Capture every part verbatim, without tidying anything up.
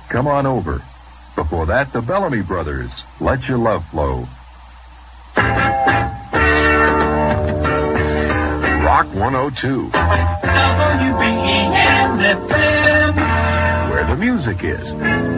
come on over. Before that, the Bellamy Brothers, Let Your Love Flow. Rock one oh two. W B E N F M. Where the music is.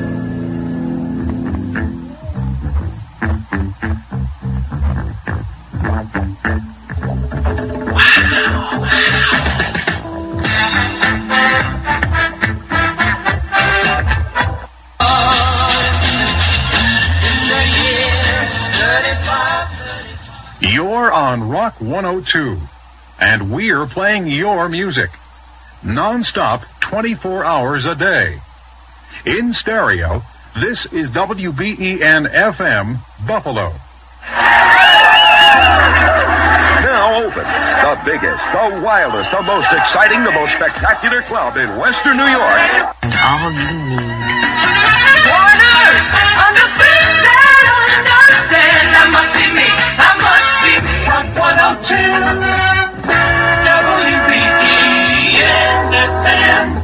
You're on Rock one oh two, and we're playing your music. Non-stop, twenty-four hours a day. In stereo, this is W B E N F M, Buffalo. Now open, the biggest, the wildest, the most exciting, the most spectacular club in Western New York. And all you need. Warner, on the big that understand. That must be me, that must be me. Rock one oh two, W B E N F M.